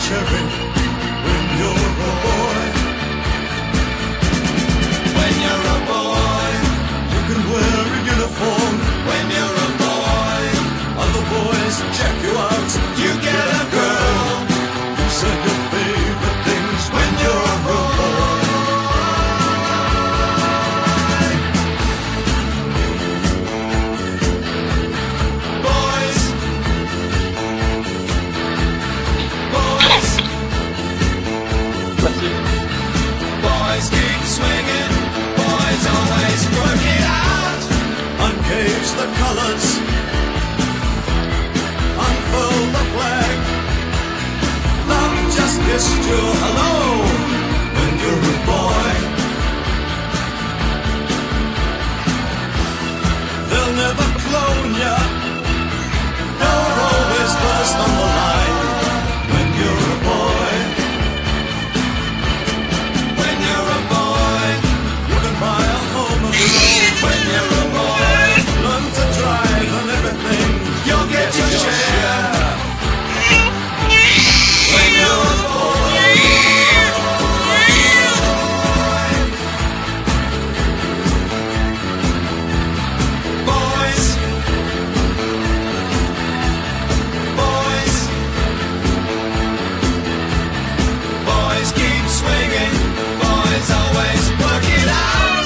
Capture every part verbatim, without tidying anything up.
cherry when you're a boy. When you're a boy, you can wear a uniform. When you're a boy, other boys check you out. You get a girl. You say your favorite things when you're a boy. Boys, boys, boys keep swinging. Boys always work it out. Uncage the colors. Unfurl the flag. Love just kissed you hello when you're a boy. They'll never clone ya. You're always first on the line when you're a boy. When you're a boy, you can buy a home of your own. When you're a boy, learn to drive and everything. You'll get your share. When you're a boy, boys, boys, boys keep swinging. Boys always work it out.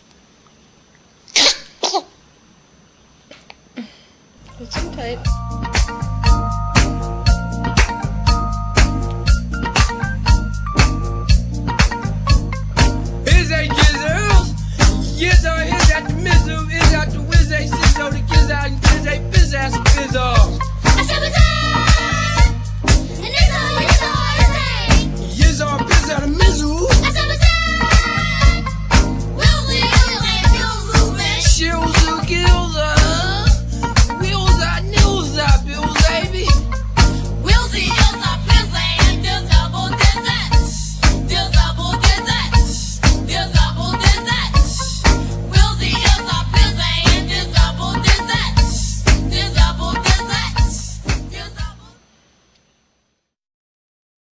Gesundheit.